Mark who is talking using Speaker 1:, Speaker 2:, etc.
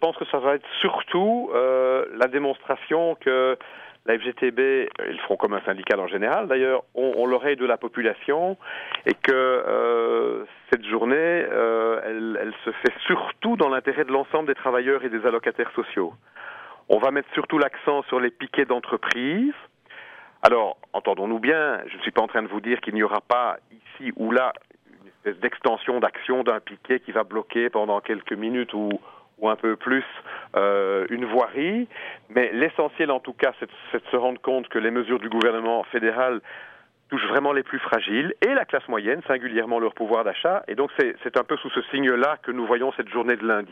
Speaker 1: pense que ça va être surtout la démonstration que la FGTB, ils feront comme un syndicat en général d'ailleurs, ont l'oreille de la population et que cette journée, elle se fait surtout dans l'intérêt de l'ensemble des travailleurs et des allocataires sociaux. On va mettre surtout l'accent sur les piquets d'entreprise. Alors, entendons-nous bien, je ne suis pas en train de vous dire qu'il n'y aura pas ici ou là une espèce d'extension d'action d'un piquet qui va bloquer pendant quelques minutes ou un peu plus une voirie, mais l'essentiel en tout cas c'est de se rendre compte que les mesures du gouvernement fédéral touchent vraiment les plus fragiles et la classe moyenne, singulièrement leur pouvoir d'achat, et donc c'est un peu sous ce signe-là que nous voyons cette journée de lundi.